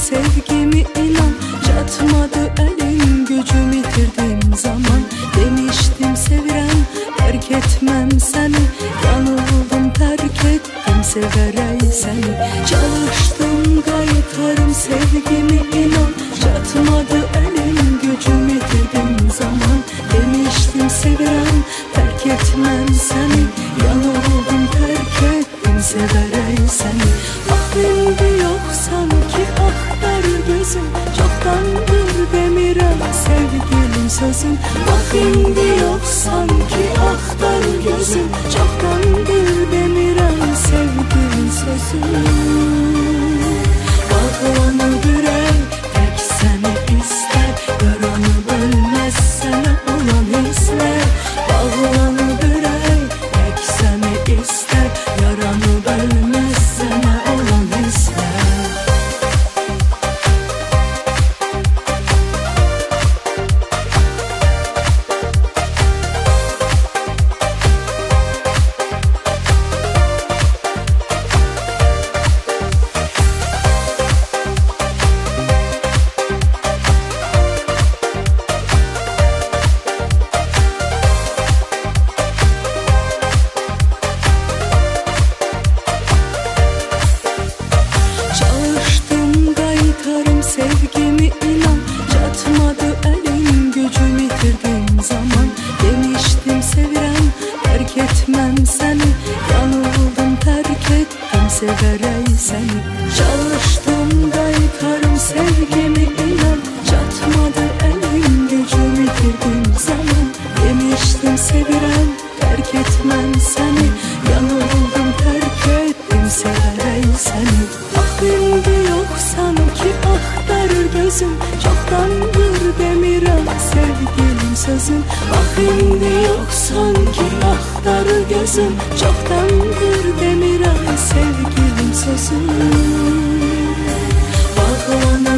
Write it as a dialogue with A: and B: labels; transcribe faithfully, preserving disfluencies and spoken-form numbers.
A: sevgimi inan. Çatmadı elin gücüm yitirdiğim zaman. Demiştim sevirem terk etmem seni. Yanıldım terk ettim severey seni. Çalıştım kaytarım sevgimi inan. Çatmadı elin gücüm yitirdiğim zaman. Demiştim sevirem terk etmem seni. Yanıldım terk ettim severey seni. Ah şimdi yoksan ki aktar gözüm. Çoktandır demirem sevgilim sözüm. Ah şimdi yoksan ki aktar gözüm. Çoktandır demirem sevgilim sözüm. Bağlanır yürek tek seni ister. Yaranı bölmez sana olan hisler. Bağlanır yürek tek seni ister. Yaranı bölmez sana olan hisler. Sevgimi inan. Çatmadı elin gücüm yitirdiğim zaman. Demiştim sevirem terk etmem seni. Yanıldım terk ettim severey seni. Çalıştım kaytarım sevgimi inan. Çatmadı elin gücüm yitirdiğim zaman. Demiştim sevirem terk etmem seni. Yanıldım terk ettim severey seni. Ah şimdi yoksan ki aktar gözüm. Çoktandır demirem sevgilim sözüm. Ah şimdi yoksan ki aktar gözüm. Çoktandır demirem sevgilim sözüm. Bağlanır